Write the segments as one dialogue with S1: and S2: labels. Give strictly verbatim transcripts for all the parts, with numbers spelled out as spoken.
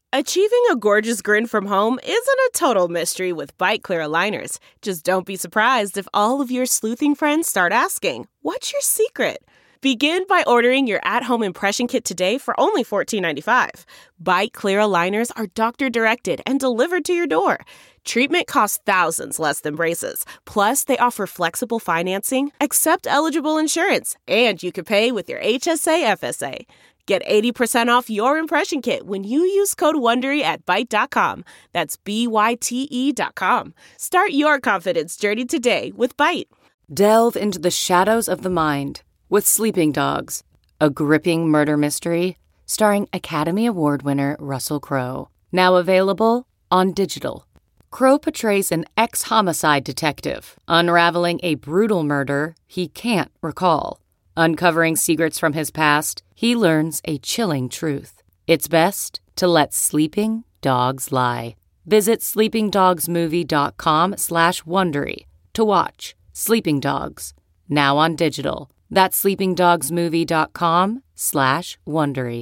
S1: Achieving a gorgeous grin from home isn't a total mystery with Byte Clear aligners. Just don't be surprised if all of your sleuthing friends start asking, "What's your secret?" Begin by ordering your at-home impression kit today for only fourteen ninety-five. Byte Clear aligners are doctor-directed and delivered to your door. Treatment costs thousands less than braces. Plus, they offer flexible financing, accept eligible insurance, and you can pay with your H S A F S A. Get eighty percent off your impression kit when you use code WONDERY at byte dot com. That's B Y T E dot com. Start your confidence journey today with Byte.
S2: Delve into the shadows of the mind with Sleeping Dogs, a gripping murder mystery starring Academy Award winner Russell Crowe. Now available on digital. Crowe portrays an ex-homicide detective unraveling a brutal murder he can't recall. Uncovering secrets from his past, he learns a chilling truth. It's best to let sleeping dogs lie. Visit sleepingdogsmovie.com slash Wondery to watch Sleeping Dogs, now on digital. That's sleepingdogsmovie.com slash Wondery.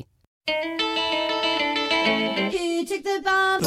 S3: Who took the bomb?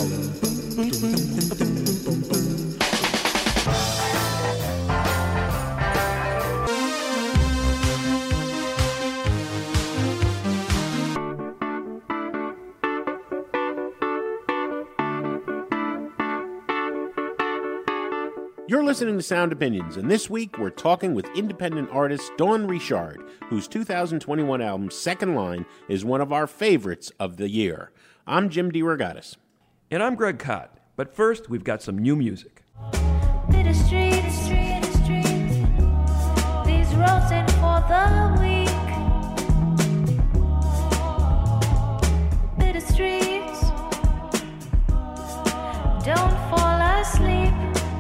S4: You're listening to Sound Opinions, and this week we're talking with independent artist Dawn Richard, whose two thousand twenty-one album, Second Line, is one of our favorites of the year. I'm Jim DeRogatis.
S5: And I'm Greg Kot. But first, we've got some new music.
S6: Bitter streets, street, street. These roads ain't for the weak. Bitter streets. Don't fall asleep.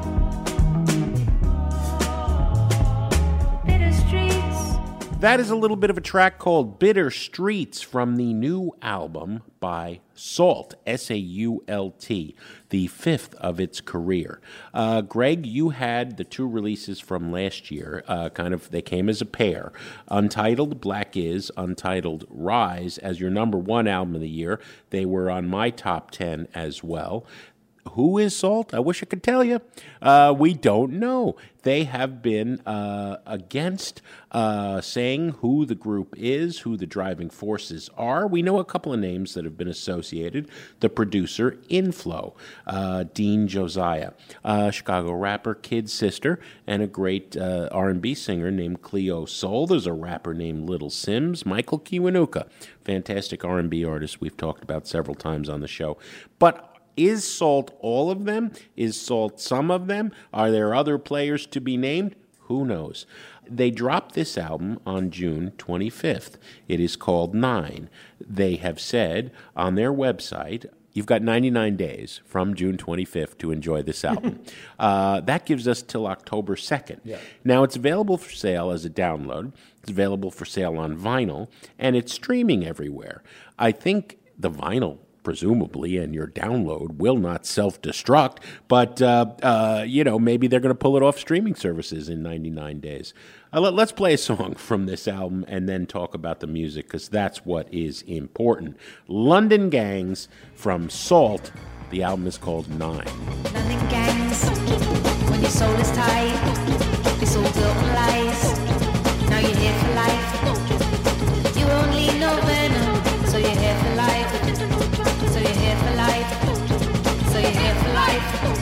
S4: That is a little bit of a track called Bitter Streets from the new album by SAULT, S A U L T, the fifth of its career. Uh, Greg, you had the two releases from last year, uh, kind of, they came as a pair. Untitled Black Is, Untitled Rise as your number one album of the year. They were on my top ten as well. Who is SAULT? I wish I could tell you. Uh, we don't know. They have been uh, against uh, saying who the group is, who the driving forces are. We know a couple of names that have been associated. The producer, Inflow, uh, Dean Josiah, uh, Chicago rapper, Kid Sister, and a great uh, R and B singer named Cleo Sol. There's a rapper named Little Sims, Michael Kiwanuka, fantastic R and B artist we've talked about several times on the show. But is SAULT all of them? Is SAULT some of them? Are there other players to be named? Who knows? They dropped this album on June twenty-fifth. It is called Nine. They have said on their website, you've got ninety-nine days from June twenty-fifth to enjoy this album. uh, that gives us till October second. Yeah. Now, it's available for sale as a download. It's available for sale on vinyl, and it's streaming everywhere. I think the vinyl, presumably, and your download will not self-destruct, but, uh, uh, you know, maybe they're going to pull it off streaming services in ninety-nine days. Uh, let, let's play a song from this album and then talk about the music, because that's what is important. London Gangs from SAULT. The album is called Nine.
S6: London Gangs, when your soul is tight, it's all built on lies. Now you're here for life. You only know venom, so you're here for life. So you're here for life. So you're here for life.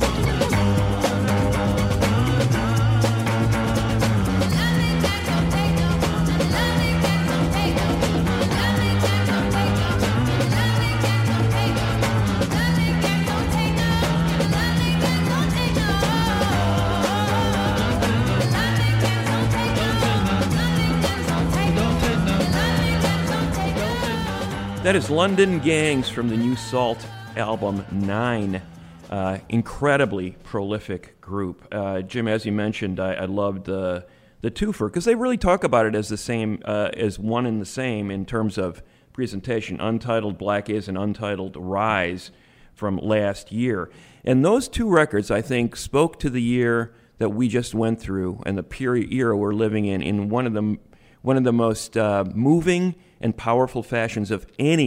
S5: That is London Gangs from the new SAULT album, Nine. Uh, incredibly prolific group. Uh, Jim, as you mentioned, I, I loved the the twofer, because they really talk about it as the same, uh, as one and the same in terms of presentation. Untitled Black Is and Untitled Rise from last year. And those two records, I think, spoke to the year that we just went through and the period era we're living in, in one of the, one of the most uh, moving and powerful fashions of any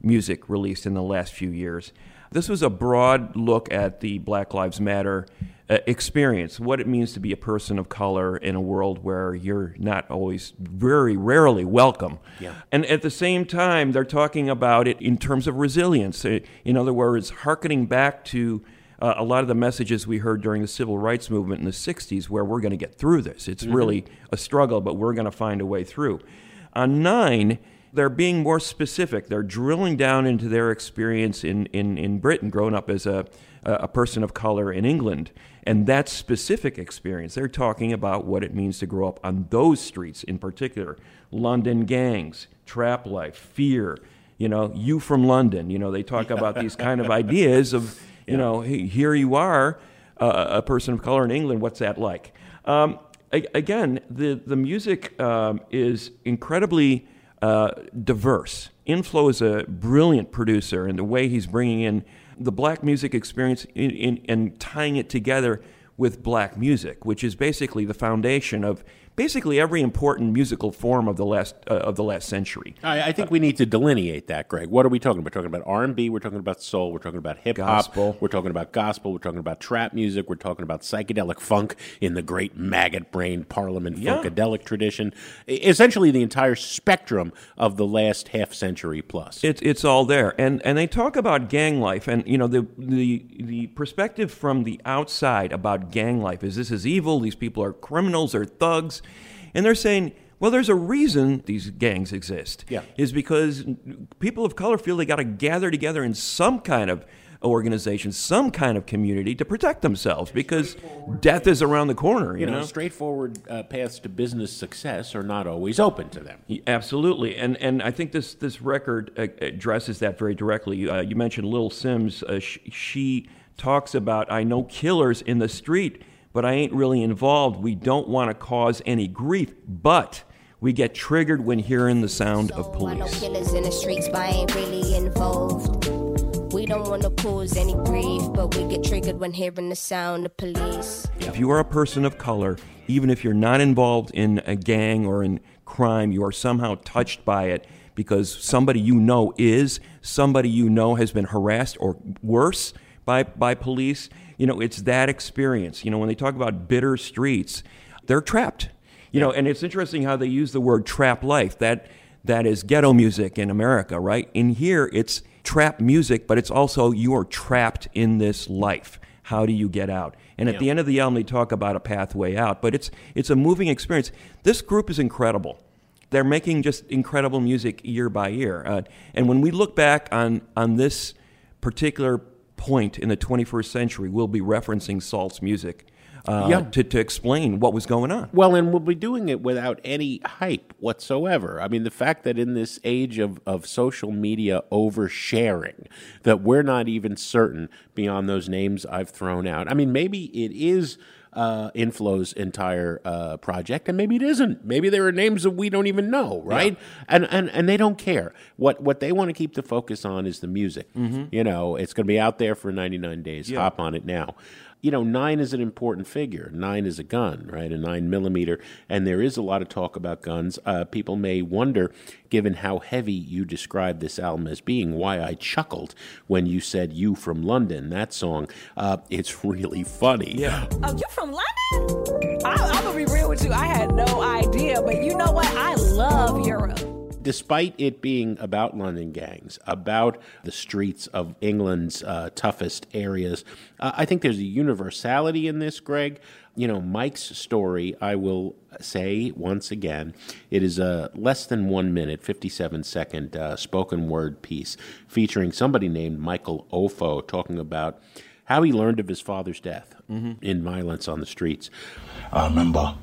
S5: music released in the last few years. This was a broad look at the Black Lives Matter uh, experience, what it means to be a person of color in a world where you're not always, very rarely welcome.
S4: Yeah.
S5: And at the same time, they're talking about it in terms of resilience. In other words, hearkening back to uh, a lot of the messages we heard during the civil rights movement in the sixties, where we're going to get through this. It's mm-hmm. really a struggle, but we're going to find a way through. On Nine, they're being more specific. They're drilling down into their experience in, in, in Britain, growing up as a, a person of color in England. And that specific experience, they're talking about what it means to grow up on those streets in particular. London gangs, trap life, fear, you know, you from London. You know, they talk about these kind of ideas of, you yeah. know, hey, here you are, uh, a person of color in England, what's that like? Um, a- again, the, the music um, is incredibly Uh, diverse. Inflo is a brilliant producer, and the way he's bringing in the black music experience in, in, and tying it together with black music, which is basically the foundation of basically every important musical form of the last uh, of the last century.
S4: I, I think uh, we need to delineate that, Greg. What are we talking about? We're talking about R and B, we're talking about soul, we're talking about hip-hop, we're talking about gospel, we're talking about trap music, we're talking about psychedelic funk in the great maggot-brained Parliament
S5: yeah.
S4: funkadelic tradition. Essentially the entire spectrum of the last half century plus.
S5: It's it's all there. And and they talk about gang life, and you know the the the perspective from the outside about gang life is this is evil, these people are criminals or thugs. And they're saying, well, there's a reason these gangs exist.
S4: Yeah.
S5: Is because people of color feel they got to gather together in some kind of organization, some kind of community to protect themselves because death is around the corner. You,
S4: you know,
S5: know?
S4: straightforward uh, paths to business success are not always open to them.
S5: Absolutely. And and I think this, this record addresses that very directly. Uh, you mentioned Lil Sims. Uh, sh- she talks about, I know killers in the street, but I ain't really involved. We don't want to cause any grief, but we get triggered when hearing the sound of police.
S6: I know killers in the streets, but I ain't really involved. We don't want to cause any grief, but we get triggered when hearing the sound of police.
S5: If you are a person of color, even if you're not involved in a gang or in crime, you are somehow touched by it because somebody you know is, somebody you know has been harassed or worse by by police. You know, it's that experience. You know, when they talk about bitter streets, they're trapped. You know, and it's interesting how they use the word trap life. That that is ghetto music in America, right? In here, it's trap music, but it's also you are trapped in this life. How do you get out? And at yeah. the end of the album, they talk about a pathway out. But it's it's a moving experience. This group is incredible. They're making just incredible music year by year. Uh, and when we look back on on this particular point in the twenty-first century, we'll be referencing Salt's music uh, yeah. to, to explain what was going on.
S4: Well, and we'll be doing it without any hype whatsoever. I mean, the fact that in this age of, of social media oversharing, that we're not even certain beyond those names I've thrown out. I mean, maybe it is uh, Inflo's entire uh, project, and maybe it isn't. Maybe there are names that we don't even know, right? Yeah. And, and and they don't care. What what they want to keep the focus on is the music. Mm-hmm. You know, it's going to be out there for ninety-nine days. Yeah. Hop on it now. You know, nine is an important figure. Nine is a gun, right? A nine millimeter. And there is a lot of talk about guns. Uh, people may wonder, given how heavy you described this album as being, why I chuckled when you said You From London, that song. Uh, it's really funny.
S5: Yeah.
S3: Oh, you from London? I, I'm going to be real with you. I had no idea. But you know what? I love Europe.
S4: Despite it being about London gangs, about the streets of England's uh, toughest areas, uh, I think there's a universality in this, Greg. You know, Mike's story, I will say once again, it is a less than one minute, fifty-seven second uh, spoken word piece featuring somebody named Michael Ofo talking about how he learned of his father's death mm-hmm. in violence on the streets.
S7: I remember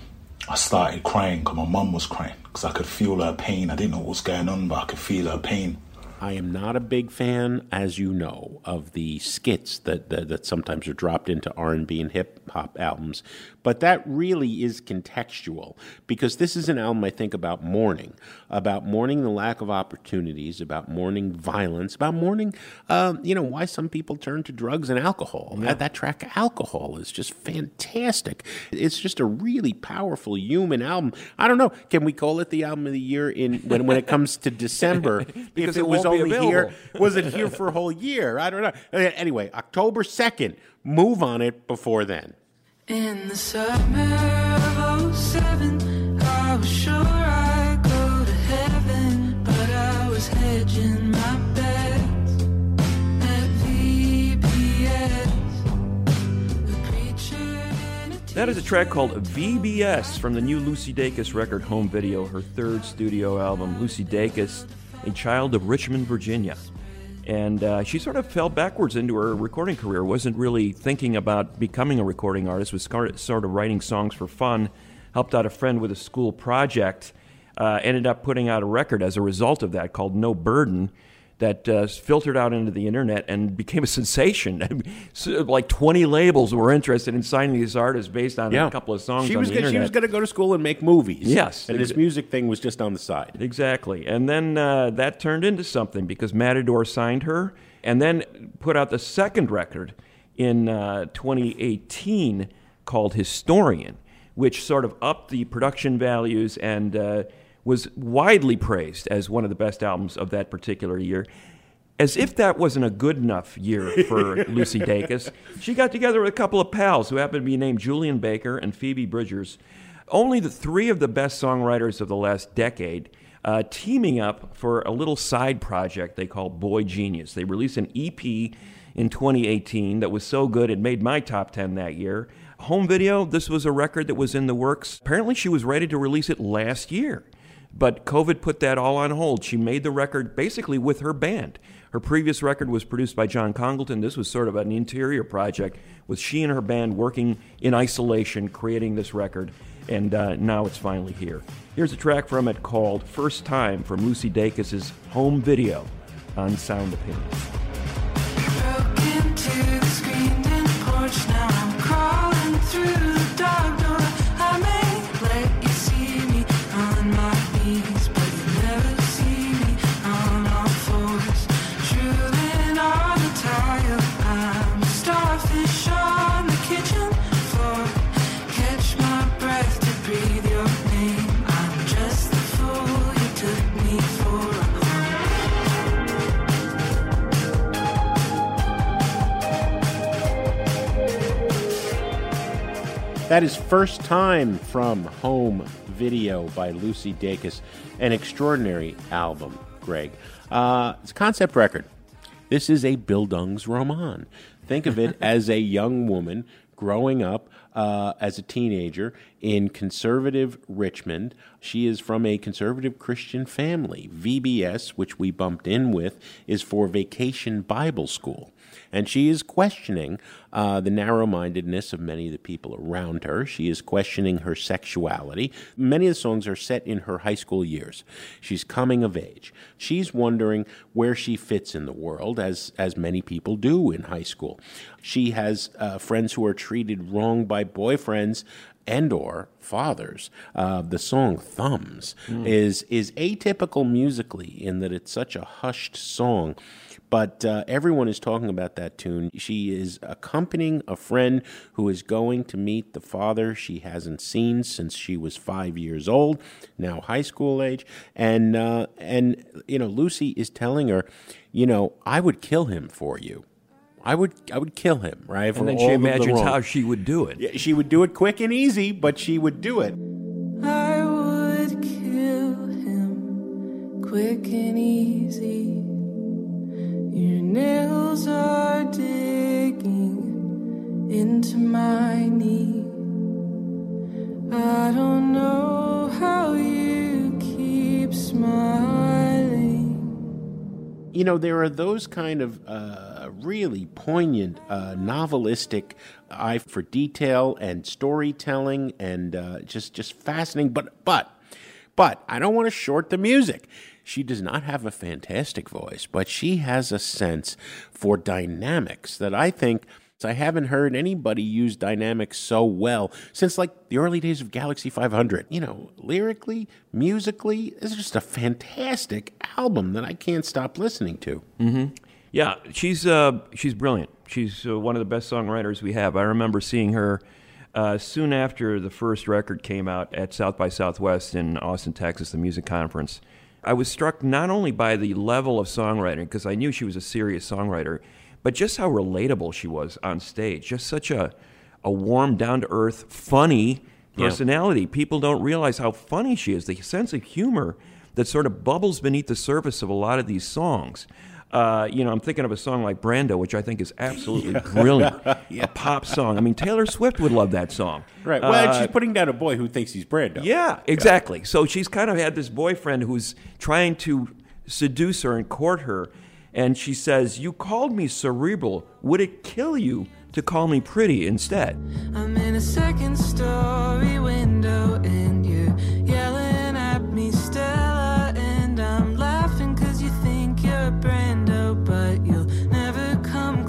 S7: I started crying because my mum was crying because I could feel her pain. I didn't know what was going on, but I could feel her pain.
S4: I am not a big fan, as you know, of the skits that that, that sometimes are dropped into R and B and hip-hop albums. But that really is contextual, because this is an album, I think, about mourning, about mourning the lack of opportunities, about mourning violence, about mourning, uh, you know, why some people turn to drugs and alcohol. Yeah. That, that track, Alcohol, is just fantastic. It's just a really powerful human album. I don't know, can we call it the album of the year in when, when it comes to December?
S5: Because
S4: if it,
S5: it
S4: was
S5: won't be
S4: only
S5: available.
S4: here? Was it here for a whole year? I don't know. Anyway, October second. Move on it before then.
S8: In the summer of oh seven, I was sure I'd go to heaven, but I was hedging my bets at V B S. The preacher and a
S5: That is a track called V B S from the new Lucy Dacus record Home Video, her third studio album. Lucy Dacus, a child of Richmond, Virginia. And uh, she sort of fell backwards into her recording career, wasn't really thinking about becoming a recording artist, was sort of writing songs for fun, helped out a friend with a school project, uh, ended up putting out a record as a result of that called No Burden, that uh, filtered out into the internet and became a sensation. So, like twenty labels were interested in signing these artists based on
S4: Yeah.
S5: a couple of songs
S4: She
S5: on
S4: was
S5: the
S4: gonna,
S5: internet.
S4: She was going to go to school and make movies.
S5: Yes.
S4: And this music thing was just on the side.
S5: Exactly. And then uh, that turned into something because Matador signed her and then put out the second record in uh, twenty eighteen called Historian, which sort of upped the production values and uh, was widely praised as one of the best albums of that particular year. As if that wasn't a good enough year for Lucy Dacus, she got together with a couple of pals who happened to be named Julian Baker and Phoebe Bridgers, only the three of the best songwriters of the last decade, uh, teaming up for a little side project they call Boy Genius. They released an E P in twenty eighteen that was so good it made my top ten that year. Home Video, this was a record that was in the works. Apparently she was ready to release it last year, but COVID put that all on hold. She made the record basically with her band. Her previous record was produced by John Congleton. This was sort of an interior project with she and her band working in isolation, creating this record, and uh, now it's finally here. Here's a track from it called First Time from Lucy Dacus' Home Video on Sound Opinions.
S8: broke into the screened-in porch. Now I'm crawling through the dark door. I may let you see me on my knees, but you never see me on all fours. Drooling on the tile, I'm a starfish on the kitchen floor. Catch my breath to breathe your name. I'm just the fool you took me for.
S4: That is First Time from Home Video by Lucy Dacus, an extraordinary album, Greg. Uh, it's a concept record. This is a Bildungsroman. Think of it as a young woman growing up uh, as a teenager in conservative Richmond. She is from a conservative Christian family. V B S, which we bumped in with, is for Vacation Bible School. And she is questioning uh, the narrow-mindedness of many of the people around her. She is questioning her sexuality. Many of the songs are set in her high school years. She's coming of age. She's wondering where she fits in the world, as, as many people do in high school. She has uh, friends who are treated wrong by boyfriends and or fathers. Uh, the song Thumbs mm. is, is atypical musically in that it's such a hushed song. But uh, everyone is talking about that tune. She is accompanying a friend who is going to meet the father she hasn't seen since she was five years old, now high school age. And, uh, and you know, Lucy is telling her, you know, I would kill him for you. I would I would kill him, right? For
S5: And then
S4: all
S5: she
S4: of the
S5: imagines
S4: wrong.
S5: how she would do it.
S4: Yeah, she would do it quick and easy, but she would do it.
S8: I would kill him quick and easy. Your nails are digging into my knee. I don't know how you keep smiling.
S4: You know, there are those kind of uh, really poignant, uh, novelistic eye for detail and storytelling, and uh, just just fascinating. But but but I don't want to short the music. She does not have a fantastic voice, but she has a sense for dynamics that I think I haven't heard anybody use dynamics so well since like the early days of Galaxy five hundred. You know, lyrically, musically, it's just a fantastic album that I can't stop listening to.
S5: Mm-hmm. Yeah, she's uh, she's brilliant. She's uh, one of the best songwriters we have. I remember seeing her uh, soon after the first record came out at South by Southwest in Austin, Texas, the music conference. I was struck not only by the level of songwriting, because I knew she was a serious songwriter, but just how relatable she was on stage. Just such a, a warm, down-to-earth, funny personality. Yeah. People don't realize how funny she is. The sense of humor that sort of bubbles beneath the surface of a lot of these songs. Uh, you know, I'm thinking of a song like Brando, which I think is absolutely yeah. brilliant. yeah. A pop song. I mean, Taylor Swift would love that song.
S4: Right. Well, uh, and she's putting down a boy who thinks he's Brando.
S5: Yeah, exactly. Yeah. So she's kind of had this boyfriend who's trying to seduce her and court her. And she says, "You called me cerebral. Would it kill you to call me pretty instead?"
S8: I'm in a second story window and you're yelling at me, Stella, and I'm laughing cause you think you're Brando, but you'll never come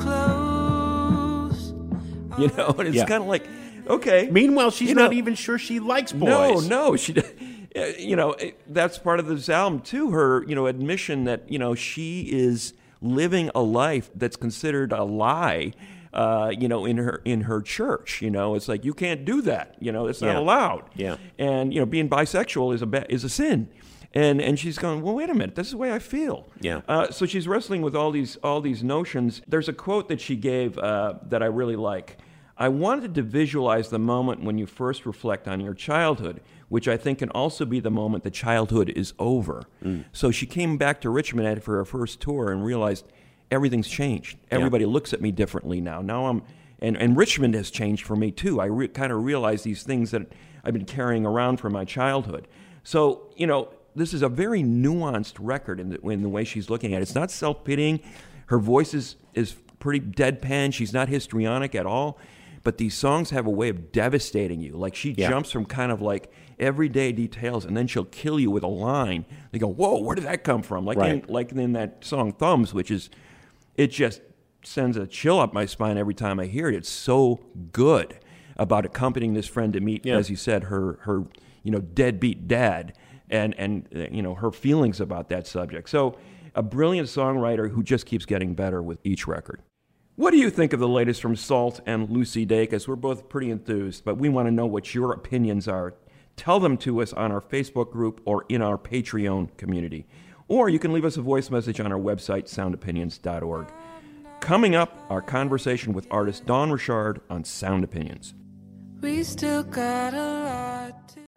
S8: close.
S5: You know, and it's yeah. kind of like, okay.
S4: Meanwhile, she's
S5: you
S4: not
S5: know,
S4: even sure she likes
S5: No,
S4: boys.
S5: no, she you know, that's part of this album too, her, you know, admission that, you know, she is living a life that's considered a lie. Uh, you know, in her in her church, you know, it's like you can't do that. You know, it's not
S4: yeah.
S5: allowed.
S4: Yeah.
S5: And you know, being bisexual is a ba- is a sin. And and she's going, well, wait a minute, this is the way I feel.
S4: Yeah.
S5: Uh, so she's wrestling with all these all these notions. There's a quote that she gave uh, that I really like. "I wanted to visualize the moment when you first reflect on your childhood, which I think can also be the moment that childhood is over." Mm. So she came back to Richmond for her first tour and realized everything's changed. Everybody yeah. looks at me differently now. Now I'm, and, and Richmond has changed for me too. I re, kind of realize these things that I've been carrying around from my childhood. So, you know, this is a very nuanced record in the, in the way she's looking at it. It's not self-pitying. Her voice is, is pretty deadpan. She's not histrionic at all. But these songs have a way of devastating you. Like she yeah. jumps from kind of like everyday details, and then she'll kill you with a line. They go, whoa, where did that come from? Like,
S4: right.
S5: in, like in that song Thumbs, which is, it just sends a chill up my spine every time I hear it. It's so good about accompanying this friend to meet, yeah. as you said, her her you know deadbeat dad, and and uh, you know her feelings about that subject. So a brilliant songwriter who just keeps getting better with each record. What do you think of the latest from Salt and Lucy Dacus? We're both pretty enthused, but we want to know what your opinions are. Tell them to us on our Facebook group or in our Patreon community. Or you can leave us a voice message on our website, sound opinions dot org. Coming up, our conversation with artist Dawn Richard on Sound Opinions.
S8: We still got a lot to...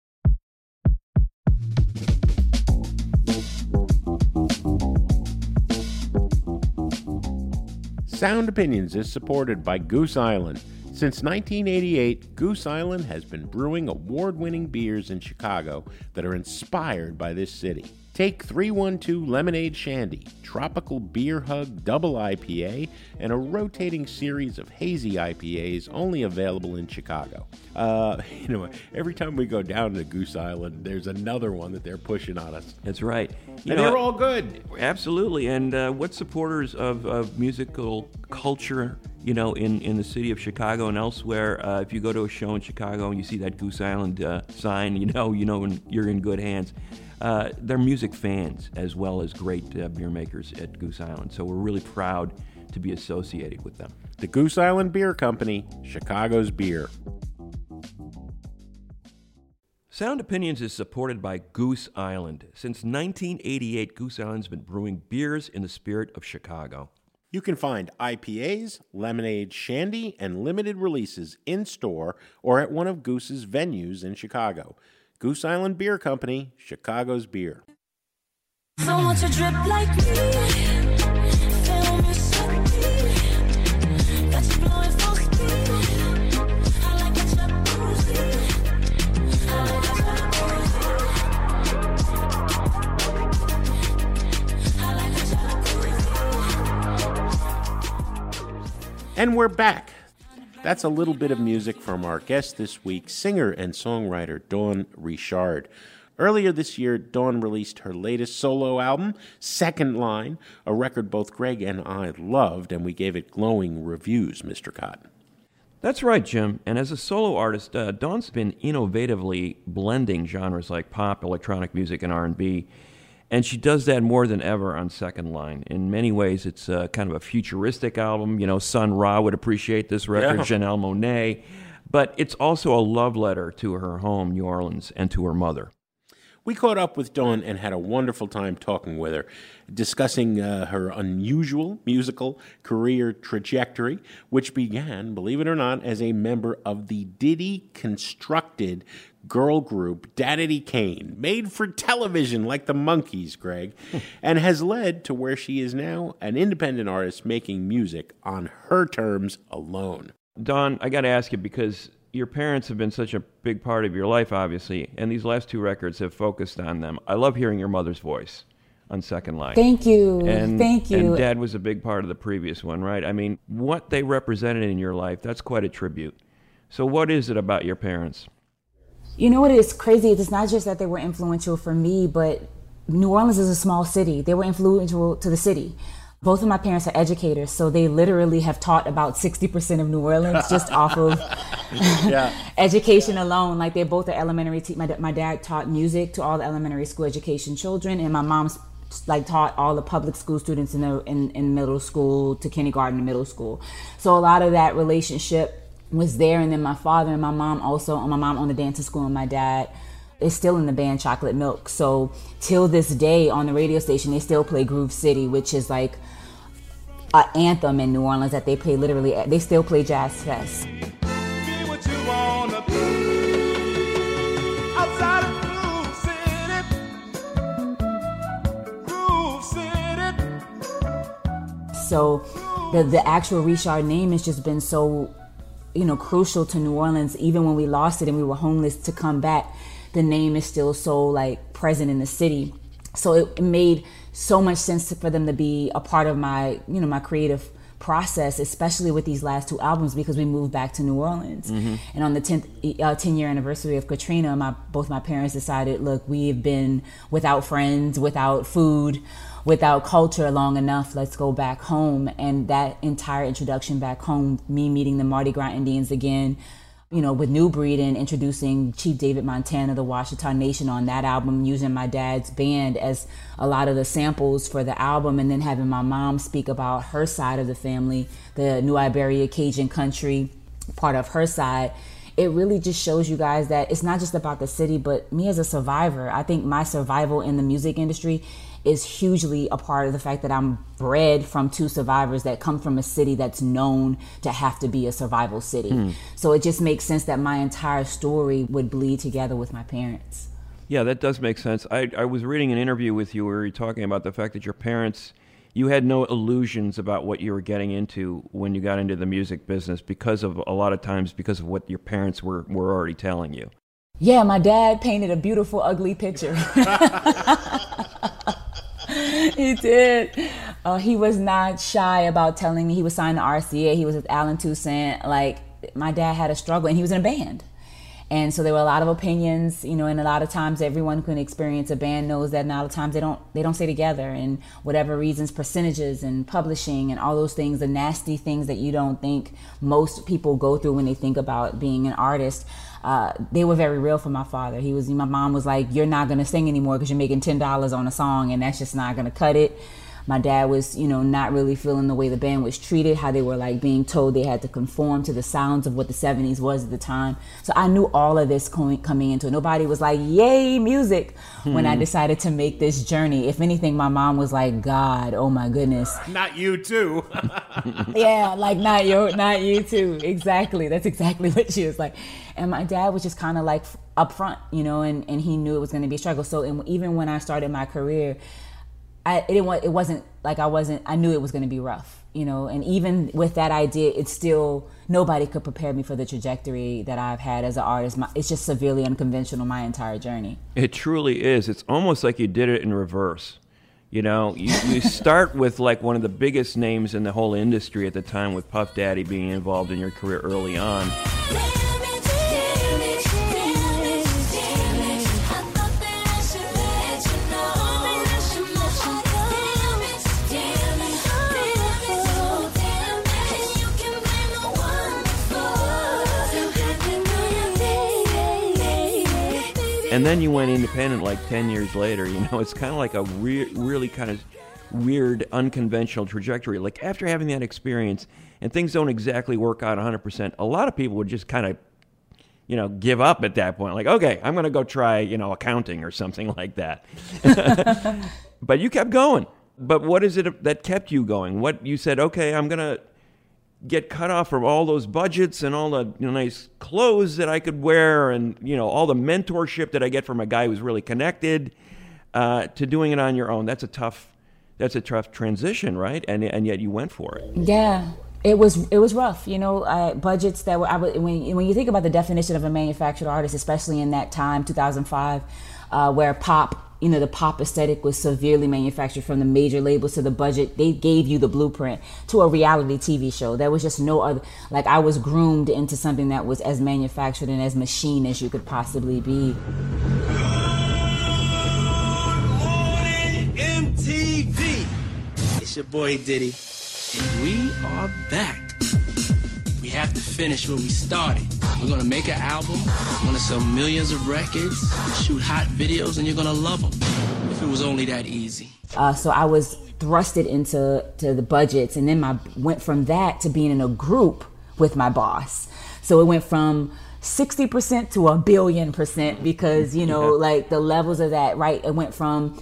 S4: Sound Opinions is supported by Goose Island. Since nineteen eighty-eight, Goose Island has been brewing award-winning beers in Chicago that are inspired by this city. Take three one two Lemonade Shandy, Tropical Beer Hug Double I P A, and a rotating series of hazy I P As only available in Chicago. Uh, you know, every time we go down to Goose Island, there's another one that they're pushing on us.
S5: That's right. You
S4: and
S5: know,
S4: they're all good.
S5: Absolutely. And uh, what supporters of, of musical culture, you know, in, in the city of Chicago and elsewhere, uh, if you go to a show in Chicago and you see that Goose Island uh, sign, you know, you know you're in good hands. Uh, they're music fans as well as great uh, beer makers at Goose Island. So we're really proud to be associated with them.
S4: The Goose Island Beer Company, Chicago's beer.
S5: Sound Opinions is supported by Goose Island. Since nineteen eighty-eight, Goose Island's been brewing beers in the spirit of Chicago.
S4: You can find I P As, lemonade, shandy, and limited releases in-store or at one of Goose's venues in Chicago. Goose Island Beer Company, Chicago's beer.
S6: Someone to drip like me. Feel me so deep. Got you blowing full speed. I like a jacuzzi. I like a jacuzzi. I like a jacuzzi.
S4: And we're back. That's a little bit of music from our guest this week, singer and songwriter Dawn Richard. Earlier this year, Dawn released her latest solo album, Second Line, a record both Greg and I loved, and we gave it glowing reviews, Mister Cotton.
S5: That's right, Jim. And as a solo artist, uh, Dawn's been innovatively blending genres like pop, electronic music, and R and B. And she does that more than ever on Second Line. In many ways, it's uh, kind of a futuristic album. You know, Sun Ra would appreciate this record, yeah. Janelle Monáe. But it's also a love letter to her home, New Orleans, and to her mother.
S4: We caught up with Dawn and had a wonderful time talking with her, discussing uh, her unusual musical career trajectory, which began, believe it or not, as a member of the Diddy-constructed girl group Daddy Kane, made for television like the Monkees, Greg, and has led to where she is now, an independent artist making music on her terms alone.
S5: Dawn, I got to ask you, because your parents have been such a big part of your life, obviously, and these last two records have focused on them. I love hearing your mother's voice on Second Line.
S9: Thank you.
S5: And,
S9: Thank you.
S5: And Dad was a big part of the previous one, right? I mean, what they represented in your life, that's quite a tribute. So what is it about your parents?
S9: You know what is crazy? It's not just that they were influential for me, but New Orleans is a small city. They were influential to the city. Both of my parents are educators, so they literally have taught about sixty percent of New Orleans just off of yeah. education alone. Like, they both are elementary. Te- my, my dad taught music to all the elementary school education children, and my mom's like taught all the public school students in the in, in middle school to kindergarten and middle school. So a lot of that relationship was there. And then my father and my mom also, and my mom owned a dancing school, and my dad is still in the band Chocolate Milk. So till this day on the radio station, they still play Groove City, which is like an anthem in New Orleans that they play literally. They still play Jazz Fest. So the the actual Richard name has just been so, you know, crucial to New Orleans. Even when we lost it and we were homeless, to come back, the name is still so like present in the city. So it made so much sense for them to be a part of my, you know, my creative process, especially with these last two albums, because we moved back to New Orleans. Mm-hmm. And on the tenth, uh, ten year anniversary of Katrina, my both my parents decided, look, we've been without friends, without food, without culture long enough. Let's go back home. And that entire introduction back home, me meeting the Mardi Gras Indians again, you know, with New Breed and introducing Chief David Montana, the Washita Nation on that album, using my dad's band as a lot of the samples for the album, and then having my mom speak about her side of the family, the New Iberia Cajun country part of her side. It really just shows you guys that it's not just about the city, but me as a survivor. I think my survival in the music industry is hugely a part of the fact that I'm bred from two survivors that come from a city that's known to have to be a survival city. Hmm. So it just makes sense that my entire story would bleed together with my parents.
S5: Yeah, that does make sense. I, I was reading an interview with you where you were talking about the fact that your parents, you had no illusions about what you were getting into when you got into the music business, because of a lot of times because of what your parents were, were already telling you.
S9: Yeah, my dad painted a beautiful, ugly picture. He did. Uh, he was not shy about telling me he was signed to R C A. He was with Alan Toussaint. Like, my dad had a struggle, and he was in a band. And so there were a lot of opinions, you know, and a lot of times everyone who can experience a band knows that a lot of times they don't they don't stay together, and whatever reasons, percentages and publishing and all those things, the nasty things that you don't think most people go through when they think about being an artist. Uh, they were very real for my father. He was, my mom was like, you're not going to sing anymore because you're making ten dollars on a song, and that's just not going to cut it. My dad was, you know, not really feeling the way the band was treated, how they were like being told they had to conform to the sounds of what the seventies was at the time. So I knew all of this coming into it. Nobody was like, yay, music, hmm. when I decided to make this journey. If anything, my mom was like, God, oh my goodness.
S4: Not you too.
S9: Yeah, like not you, not you too. Exactly. That's exactly what she was like. And my dad was just kind of like up front, you know, and, and he knew it was going to be a struggle. So and even when I started my career, I, it, didn't, it wasn't like I wasn't, I knew it was going to be rough, you know, and even with that idea, it's still, nobody could prepare me for the trajectory that I've had as an artist. My, it's just severely unconventional, my entire journey.
S5: It truly is. It's almost like you did it in reverse. You know, you, you start with like one of the biggest names in the whole industry at the time, with Puff Daddy being involved in your career early on. And then you went independent like ten years later. You know, it's kind of like a re- really kind of weird, unconventional trajectory. Like, after having that experience and things don't exactly work out one hundred percent, a lot of people would just kind of you know, give up at that point. Like, okay, I'm going to go try, you know, accounting or something like that. But you kept going. But what is it that kept you going? What you said, okay, I'm going to get cut off from all those budgets and all the you know, nice clothes that I could wear and, you know, all the mentorship that I get from a guy who's really connected uh, to doing it on your own. That's a tough, that's a tough transition, right? And and yet you went for it.
S9: Yeah. It was it was rough, you know. Uh, budgets that were I would, when when you think about the definition of a manufactured artist, especially in that time, two thousand five, uh, where pop, you know, the pop aesthetic was severely manufactured from the major labels to the budget. They gave you the blueprint to a reality T V show. There was just no other. Like I was groomed into something that was as manufactured and as machine as you could possibly be.
S10: M T V. It's your boy Diddy. And we are back. We have to finish where we started. We're gonna make an album, we're gonna sell millions of records, shoot hot videos, and you're gonna love them. If it was only that easy.
S9: Uh, so I was thrusted into to the budgets, and then my went from that to being in a group with my boss. So it went from sixty percent to a billion percent because, you know, yeah. like the levels of that, right? It went from,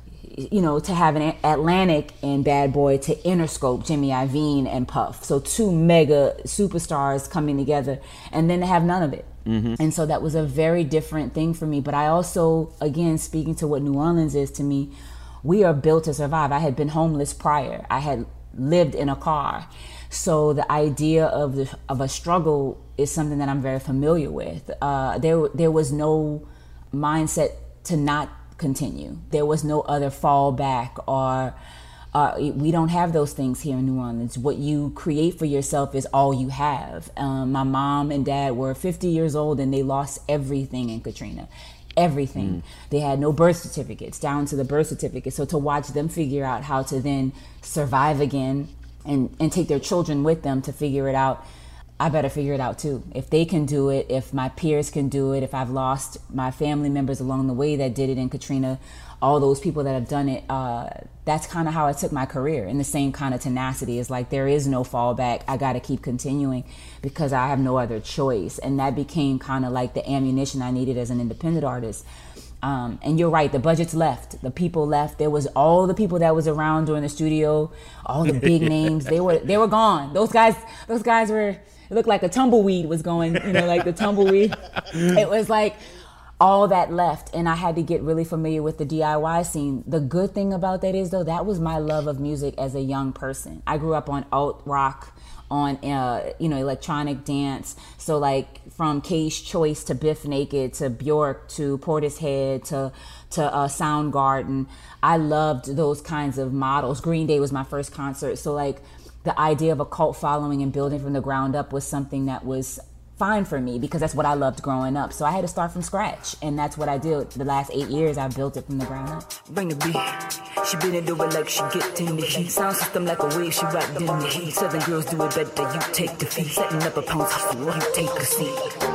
S9: you know, to have an Atlantic and Bad Boy to Interscope, Jimmy Iovine and Puff. So two mega superstars coming together, and then to have none of it. Mm-hmm. And so that was a very different thing for me. But I also, again, speaking to what New Orleans is to me, we are built to survive. I had been homeless prior. I had lived in a car. So the idea of the, of a struggle is something that I'm very familiar with. Uh, there, there was no mindset to not continue. There was no other fallback, or uh, we don't have those things here in New Orleans. What you create for yourself is all you have. Um, my mom and dad were fifty years old and they lost everything in Katrina. Everything. Mm. They had no birth certificates, down to the birth certificate. So to watch them figure out how to then survive again and, and take their children with them to figure it out, I better figure it out too. If they can do it, if my peers can do it, if I've lost my family members along the way that did it in Katrina, all those people that have done it, uh, that's kind of how I took my career, in the same kind of tenacity. It's like there is no fallback. I got to keep continuing because I have no other choice. And that became kind of like the ammunition I needed as an independent artist. Um, and you're right, the budgets left, the people left. There was all the people that was around during the studio, all the big names. They were they were gone. Those guys, those guys were. It looked like a tumbleweed was going, you know, like the tumbleweed. It was like all that left. And I had to get really familiar with the D I Y scene. The good thing about that is, though, that was my love of music as a young person. I grew up on alt rock, on, uh, you know, electronic dance. So like from K's Choice to Biff Naked to Bjork to Portishead to, to uh, Soundgarden. I loved those kinds of models. Green Day was my first concert. So like, the idea of a cult following and building from the ground up was something that was fine for me because that's what I loved growing up. So I had to start from scratch, and that's what I did. The last eight years, I built it from the ground up.
S11: Bring the beat. She bend it over like she get in the heat. Sound system like a wave, she rocked in the heat. Southern girls do it better, you take the feet. Setting up a pound so you take a seat.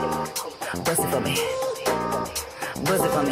S11: Bust it for me. Bust it for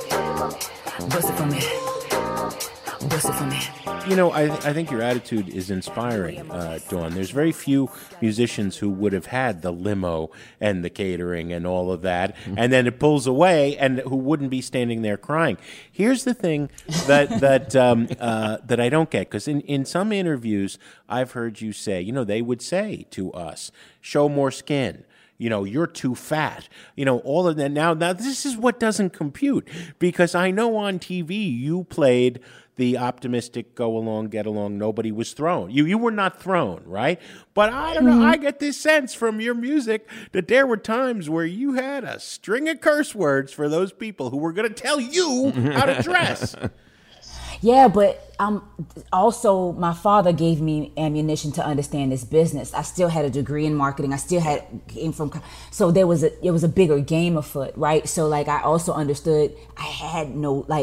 S11: me. Bust it for me. Bust it for me.
S4: You know, I, I think your attitude is inspiring, uh, Dawn. There's very few musicians who would have had the limo and the catering and all of that, mm-hmm. and then it pulls away, and who wouldn't be standing there crying. Here's the thing that that um, uh, that I don't get, because in, in some interviews I've heard you say, you know, they would say to us, show more skin. You know, you're too fat. You know, all of that. Now, now this is what doesn't compute, because I know on T V you played the optimistic, go along, get along, nobody was thrown. You you were not thrown, right? But I don't know, I get this sense from your music that there were times where you had a string of curse words for those people who were going to tell you how to dress.
S9: Yeah, but um, also my father gave me ammunition to understand this business. I still had a degree in marketing. I still had came from, so there was a it was a bigger game afoot, right? So like I also understood I had no like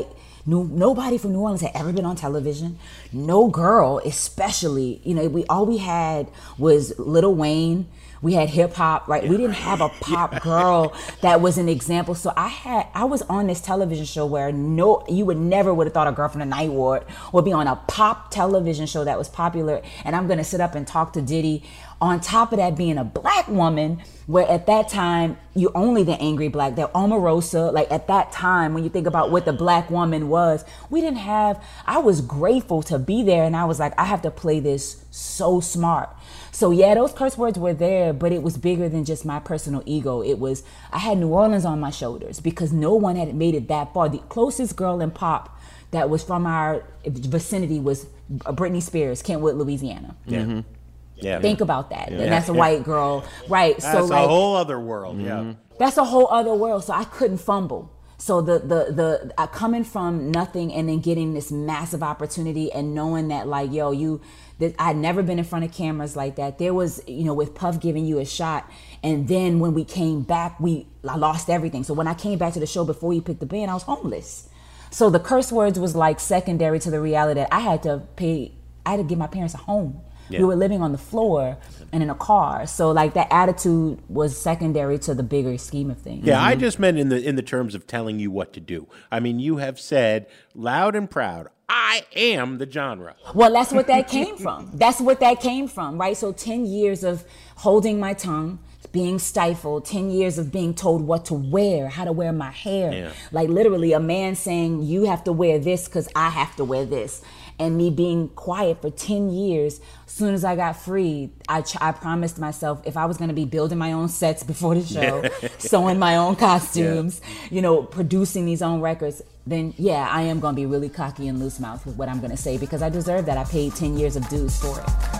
S9: No, nobody from New Orleans had ever been on television. No girl, especially, you know, we all we had was Lil Wayne. We had hip hop, right? Yeah. We didn't have a pop yeah. girl that was an example. So I had, I was on this television show where no, you would never would have thought a girl from the Ninth Ward would be on a pop television show that was popular. And I'm going to sit up and talk to Diddy. On top of that, being a black woman, where at that time, you're only the angry black, that Omarosa, like at that time, when you think about what the black woman was, we didn't have, I was grateful to be there. And I was like, I have to play this so smart. So yeah, those curse words were there, but it was bigger than just my personal ego. It was, I had New Orleans on my shoulders because no one had made it that far. The closest girl in pop that was from our vicinity was Britney Spears, Kentwood, Louisiana.
S4: Yeah. Mm-hmm. Yeah.
S9: Think about that. Yeah. And that's a white girl, right?
S4: That's
S9: so
S4: a
S9: like,
S4: whole other world.
S9: Mm-hmm.
S4: Yeah.
S9: That's a whole other world. So I couldn't fumble. So the the the uh, coming from nothing and then getting this massive opportunity and knowing that like, yo, you, that I'd never been in front of cameras like that. There was, you know, with Puff giving you a shot, and then when we came back, we I lost everything. So when I came back to the show before you picked the band, I was homeless. So the curse words was like secondary to the reality that I had to pay. I had to give my parents a home. Yeah. We were living on the floor and in a car. So like that attitude was secondary to the bigger scheme of things.
S4: Yeah, mm-hmm. I just meant in the in the terms of telling you what to do. I mean, you have said loud and proud, I am the genre.
S9: Well, that's what that came from. That's what that came from, right? So ten years of holding my tongue, being stifled, ten years of being told what to wear, how to wear my hair. Yeah. Like literally a man saying, you have to wear this because I have to wear this. And me being quiet for ten years. As soon as I got free, I, ch- I promised myself if I was going to be building my own sets before the show, sewing my own costumes, yeah. you know, producing these own records, then yeah, I am going to be really cocky and loose mouth with what I'm going to say because I deserve that. I paid ten years of dues for it.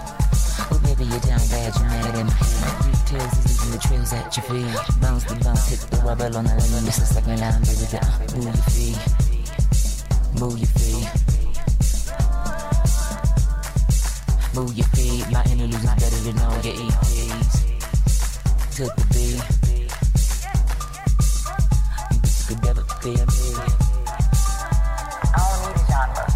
S11: Oh baby, you're down bad, you're mad at me. My details is leaving the trails at your feet. Bounce the bounce, hit the rubber on the line. It's the second line, baby, down. Move your feet, move your feet. Move your feet, my inner illusion's better than all your E Ps. Took the beat. You bitches could never be me.
S12: I don't need a genre.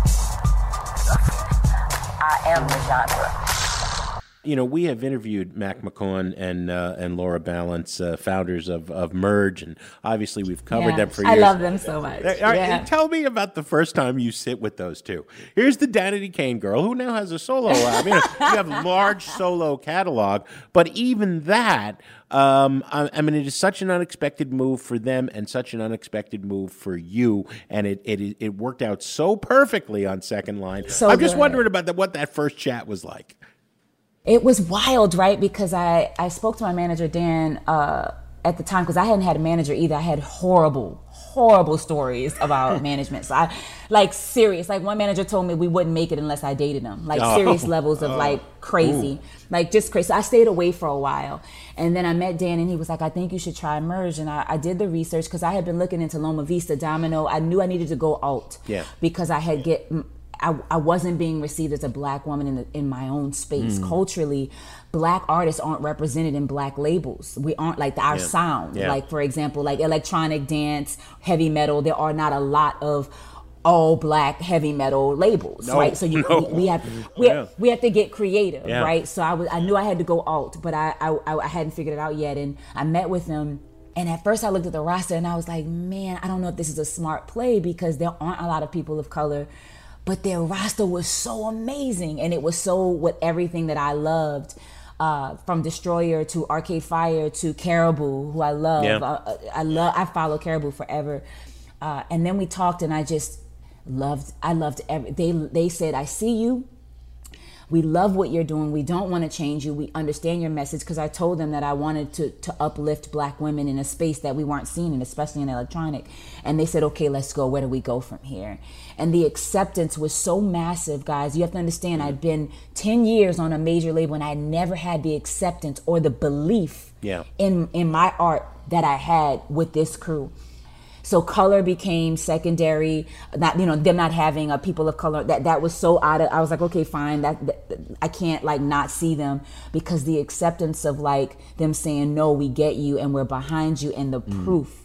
S12: I am the genre.
S4: You know, we have interviewed Mac McCaughan and uh, and Laura Balance, uh, founders of, of Merge, and obviously we've covered
S9: yeah,
S4: them for years.
S9: I love them so much.
S4: Uh,
S9: yeah.
S4: Tell me about the first time you sit with those two. Here's the Danity Kane girl who now has a solo album. You know, you have a large solo catalog, but even that, um, I, I mean, it is such an unexpected move for them and such an unexpected move for you, and it it, it worked out so perfectly on Second Line.
S9: So
S4: I'm just
S9: good.
S4: wondering about the, what that first chat was like.
S9: It was wild, right? Because I, I spoke to my manager, Dan, uh, at the time, because I hadn't had a manager either. I had horrible, horrible stories about management. So I, like serious, like one manager told me we wouldn't make it unless I dated him. Like
S4: oh.
S9: serious levels of
S4: oh.
S9: like crazy, Ooh. like just crazy. So I stayed away for a while. And then I met Dan and he was like, I think you should try Merge. And I, I did the research because I had been looking into Loma Vista, Domino. I knew I needed to go out
S4: yeah.
S9: because I had get... I, I wasn't being received as a black woman in the, in my own space. Mm. Culturally, black artists aren't represented in black labels. We aren't like our
S4: yeah.
S9: sound.
S4: Yeah.
S9: Like for example, like electronic dance, heavy metal. There are not a lot of all black heavy metal labels,
S4: no,
S9: right? So you
S4: no.
S9: we, we have we,
S4: yeah.
S9: have we have to get creative,
S4: yeah.
S9: right? So I was I knew I had to go alt, but I, I I hadn't figured it out yet, and I met with them. And at first I looked at the roster and I was like, man, I don't know if this is a smart play because there aren't a lot of people of color. But their roster was so amazing, and it was so with everything that I loved, uh, from Destroyer to Arcade Fire to Caribou, who I love.
S4: Yeah.
S9: Uh, I love. I follow Caribou forever. Uh, and then we talked, and I just loved. I loved every. They they said, I see you. We love what you're doing. We don't want to change you. We understand your message, because I told them that I wanted to to uplift black women in a space that we weren't seeing, and especially in electronic. And they said, okay, let's go. Where do we go from here? And the acceptance was so massive, guys. You have to understand, I'd been ten years on a major label, and I never had the acceptance or the belief
S4: yeah.
S9: in, in my art that I had with this crew. So color became secondary. Not, you know, them not having a people of color, that that was so out of, I was like, okay, fine, that, that I can't like not see them, because the acceptance of like them saying, no, we get you and we're behind you, and the mm. proof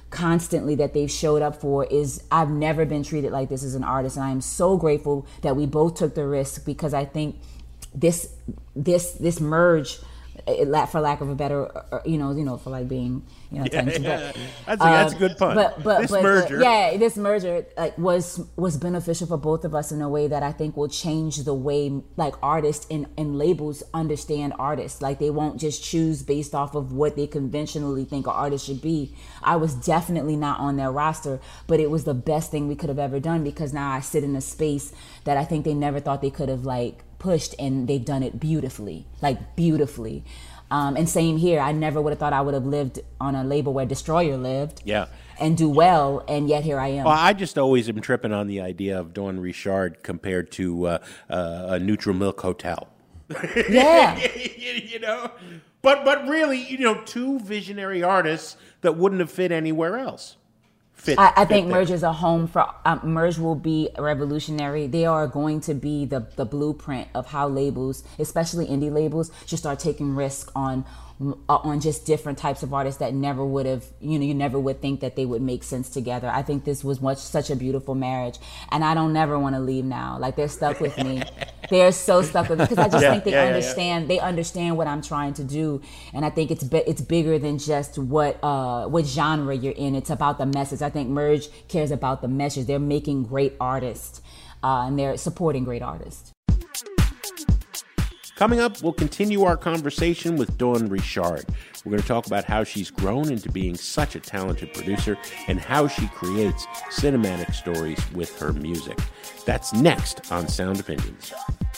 S9: constantly that they've showed up for is I've never been treated like this as an artist, and I am so grateful that we both took the risk, because I think this this this merge, for lack of a better, you know, you know, for like being, you know,
S4: Yeah,
S9: but,
S4: yeah. That's a- that's a good pun.
S9: But but
S4: This
S9: but,
S4: merger.
S9: but yeah, this merger like was was beneficial for both of us in a way that I think will change the way like artists and, and labels understand artists. Like they won't just choose based off of what they conventionally think an artist should be. I was definitely not on their roster, but it was the best thing we could have ever done, because now I sit in a space that I think they never thought they could have like pushed, and they've done it beautifully, like beautifully. Um, and same here, I never would have thought I would have lived on a label where Destroyer lived.
S4: Yeah.
S9: And do well, and yet here I am.
S4: Well, I just always am tripping on the idea of Dawn Richard compared to uh, uh, a Neutral Milk Hotel.
S9: Yeah.
S4: You know? But but really, you know, two visionary artists that wouldn't have fit anywhere else. Fit,
S9: I, I
S4: fit
S9: think
S4: there.
S9: Merge is a home for um, Merge will be revolutionary. They are going to be the the blueprint of how labels, especially indie labels, should start taking risks on uh, on just different types of artists that never would have, you know, you never would think that they would make sense together. I think this was much such a beautiful marriage, and I don't never want to leave now. Like they're stuck with me. They're so stuck with me because I just
S4: Yeah,
S9: think they
S4: yeah, yeah, yeah.
S9: understand. They understand what I'm trying to do, and I think it's bi- it's bigger than just what uh, what genre you're in. It's about the message. I think Merge cares about the message. They're making great artists, uh, and they're supporting great artists.
S4: Coming up, we'll continue our conversation with Dawn Richard. We're going to talk about how she's grown into being such a talented producer and how she creates cinematic stories with her music. That's next on Sound Opinions.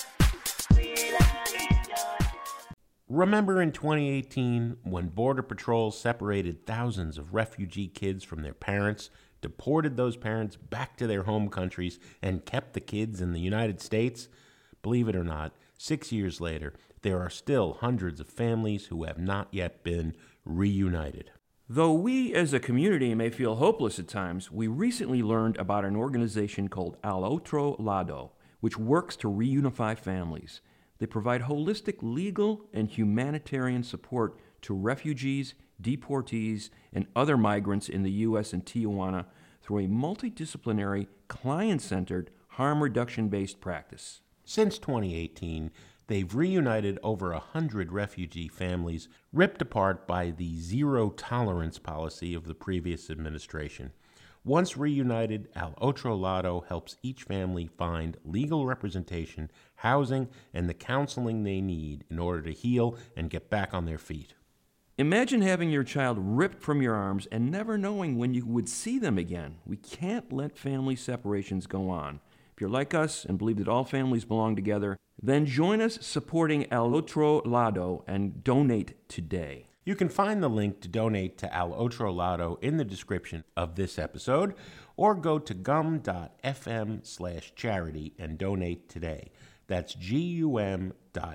S4: Remember in twenty eighteen when Border Patrol separated thousands of refugee kids from their parents, deported those parents back to their home countries, and kept the kids in the United States? Believe it or not, six years later, there are still hundreds of families who have not yet been reunited.
S5: Though we as a community may feel hopeless at times, we recently learned about an organization called Al Otro Lado, which works to reunify families. They provide holistic legal and humanitarian support to refugees, deportees, and other migrants in the U S and Tijuana through a multidisciplinary, client-centered, harm reduction-based practice.
S4: Since twenty eighteen, they've reunited over a hundred refugee families ripped apart by the zero-tolerance policy of the previous administration. Once reunited, Al Otro Lado helps each family find legal representation, housing, and the counseling they need in order to heal and get back on their feet.
S5: Imagine having your child ripped from your arms and never knowing when you would see them again. We can't let family separations go on. If you're like us and believe that all families belong together, then join us supporting Al Otro Lado and donate today.
S4: You can find the link to donate to Al Otro Lado in the description of this episode, or go to gum.fm slash charity and donate today. That's gum.fm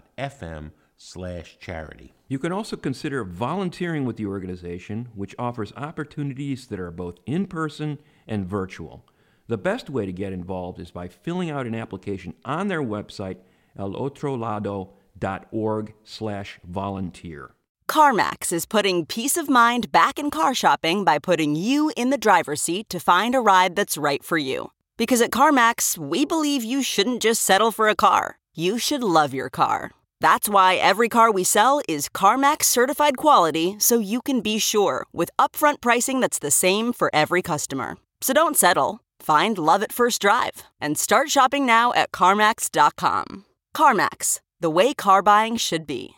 S4: slash charity.
S5: You can also consider volunteering with the organization, which offers opportunities that are both in-person and virtual. The best way to get involved is by filling out an application on their website, elotrolado.org slash volunteer.
S13: CarMax is putting peace of mind back in car shopping by putting you in the driver's seat to find a ride that's right for you. Because at CarMax, we believe you shouldn't just settle for a car. You should love your car. That's why every car we sell is CarMax certified quality, so you can be sure with upfront pricing that's the same for every customer. So don't settle. Find love at first drive and start shopping now at CarMax dot com. CarMax, the way car buying should be.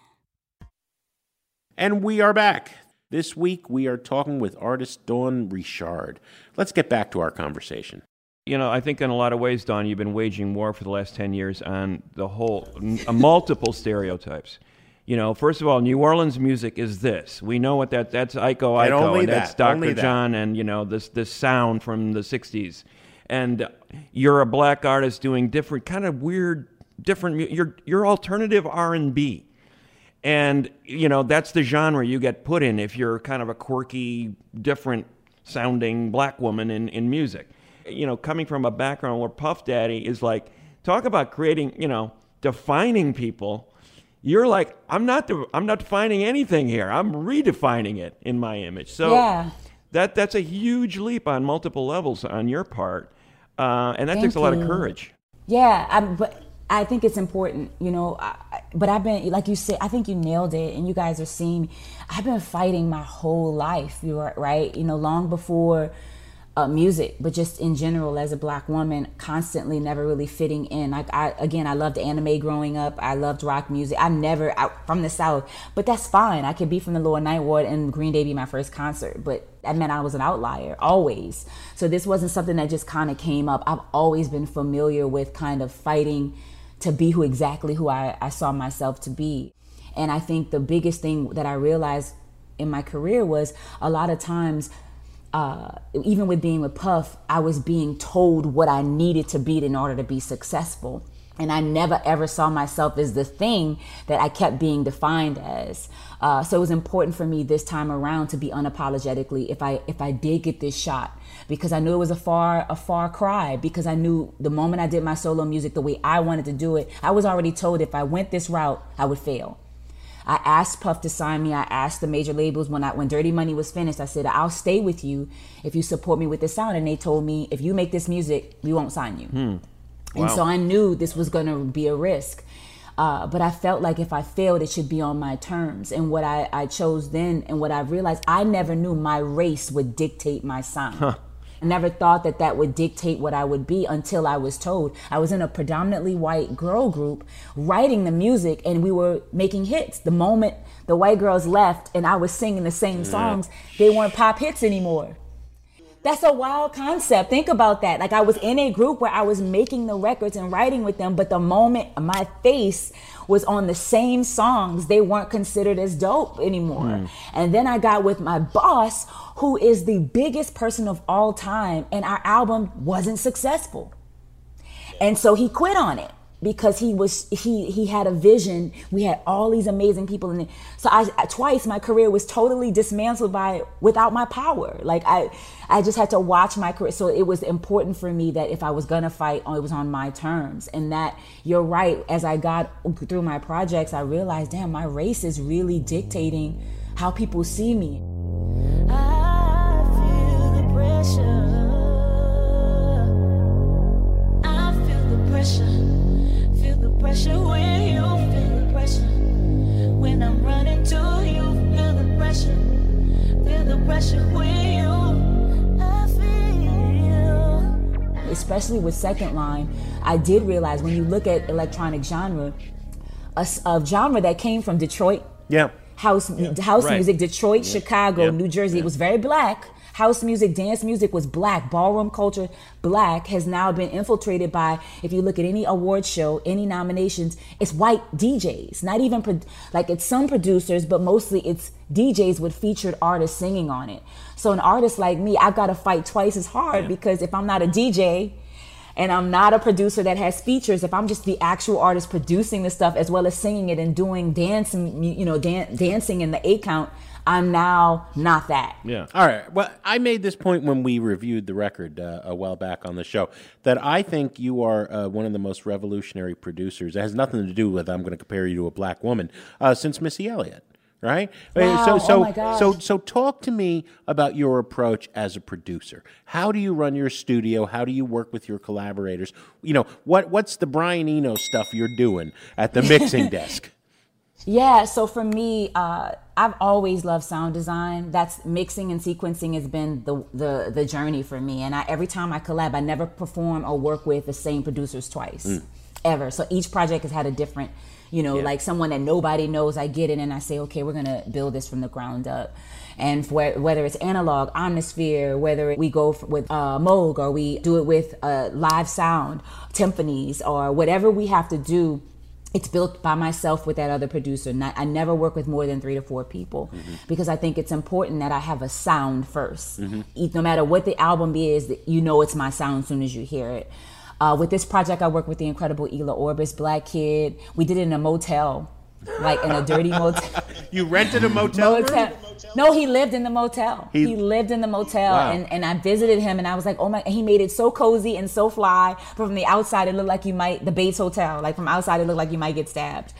S4: And we are back. This week we are talking with artist Dawn Richard. Let's get back to our conversation.
S5: You know, I think in a lot of ways, Don, you've been waging war for the last ten years on the whole, m- multiple stereotypes. You know, first of all, New Orleans music is this. We know what that, that's Iko
S4: And
S5: Iko,
S4: only
S5: and that's
S4: that, only
S5: Doctor
S4: that.
S5: John, and, you know, this this sound from the sixties. And you're a black artist doing different, kind of weird, different, mu- you're, you're alternative R and B. And, you know, that's the genre you get put in if you're kind of a quirky, different sounding black woman in, in music. You know, coming from a background where Puff Daddy is like, talk about creating, you know, defining people. You're like, I'm not, de- I'm not defining anything here. I'm redefining it in my image. So
S9: Yeah.
S5: that that's a huge leap on multiple levels on your part, uh, and that
S9: Thank
S5: takes a lot of
S9: you.
S5: courage.
S9: Yeah, I, but I think it's important, you know. I, but I've been, like you said, I think you nailed it, and you guys are seeing me. I've been fighting my whole life, you are right, you know, long before uh, music, but just in general as a Black woman, constantly never really fitting in. Like I, again, I loved anime growing up. I loved rock music. I never out from the South, but that's fine. I could be from the Lower Ninth Ward and Green Day be my first concert, but that meant I was an outlier always. So this wasn't something that just kind of came up. I've always been familiar with kind of fighting to be who exactly who I, I saw myself to be. And I think the biggest thing that I realized in my career was a lot of times, uh, even with being with Puff, I was being told what I needed to be in order to be successful. And I never ever saw myself as the thing that I kept being defined as. Uh, so it was important for me this time around to be unapologetically, if I if I did get this shot, because I knew it was a far a far cry, because I knew the moment I did my solo music the way I wanted to do it, I was already told if I went this route, I would fail. I asked Puff to sign me. I asked the major labels when I when Dirty Money was finished, I said, I'll stay with you if you support me with this sound. And they told me, if you make this music, we won't sign you.
S5: Hmm. Wow.
S9: And so I knew this was going to be a risk. Uh, but I felt like if I failed, it should be on my terms. And what I, I chose then, and what I realized, I never knew my race would dictate my sound.
S5: Huh.
S9: I never thought that that would dictate what I would be until I was told. I was in a predominantly white girl group writing the music, and we were making hits. The moment the white girls left and I was singing the same songs, they weren't pop hits anymore. That's a wild concept. Think about that. Like, I was in a group where I was making the records and writing with them, but the moment my face was on the same songs, they weren't considered as dope anymore. Mm. And then I got with my boss, who is the biggest person of all time, and our album wasn't successful. And so he quit on it because he was he he had a vision. We had all these amazing people in it. So I twice my career was totally dismantled by without my power. Like I I just had to watch my career. So it was important for me that if I was gonna fight, it was on my terms. And that, you're right, as I got through my projects, I realized, damn, my race is really dictating how people see me.
S6: I feel the pressure. I feel the pressure. Feel the pressure when you feel the pressure. When I'm running to you, feel the pressure. Feel the pressure when you, I feel.
S9: Especially with Second Line, I did realize when you look at electronic genre, a, a genre that came from Detroit.
S4: Yeah.
S9: House
S4: yeah.
S9: house
S4: right.
S9: music, Detroit,
S4: yeah.
S9: Chicago,
S4: yeah.
S9: New Jersey.
S4: Yeah.
S9: It was very black. House music, dance music was black. Ballroom culture, black, has now been infiltrated by, if you look at any award show, any nominations, it's white D Js. Not even, pro- like it's some producers, but mostly it's D Js with featured artists singing on it. So an artist like me, I've got to fight twice as hard yeah. because if I'm not a D J, and I'm not a producer that has features, if I'm just the actual artist producing the stuff as well as singing it and doing dancing, you know, dan- dancing in the eight count, I'm now not that.
S4: Yeah. All right. Well, I made this point when we reviewed the record uh, a while back on the show, that I think you are uh, one of the most revolutionary producers. It has nothing to do with I'm going to compare you to a black woman uh, since Missy Elliott. Right?
S9: Wow.
S4: So, so,
S9: oh my gosh.
S4: so, so, talk to me about your approach as a producer. How do you run your studio? How do you work with your collaborators? You know, what what's the Brian Eno stuff you're doing at the mixing desk?
S9: Yeah, so for me, uh, I've always loved sound design. That's mixing and sequencing has been the the, the journey for me. And I, every time I collab, I never perform or work with the same producers twice, mm. ever. So each project has had a different, you know, yeah. like someone that nobody knows. I get it and I say, okay, we're going to build this from the ground up. And for, whether it's analog, Omnisphere, whether we go for, with uh, Moog, or we do it with uh, live sound, Timpanis, or whatever we have to do, it's built by myself with that other producer. Not, I never work with more than three to four people mm-hmm. because I think it's important that I have a sound first. Mm-hmm. No matter what the album is, that you know it's my sound as soon as you hear it. Uh, with this project, I worked with the incredible Ela Orbis, Black Kid. We did it in a motel, like in a dirty motel.
S4: You rented a motel, motel room?
S9: No, he lived in the motel. He, he lived in the motel,
S4: wow.
S9: and, and I visited him, and I was like, oh my, and he made it so cozy and so fly. From the outside, it looked like you might, the Bates Hotel, like from outside, it looked like you might get stabbed.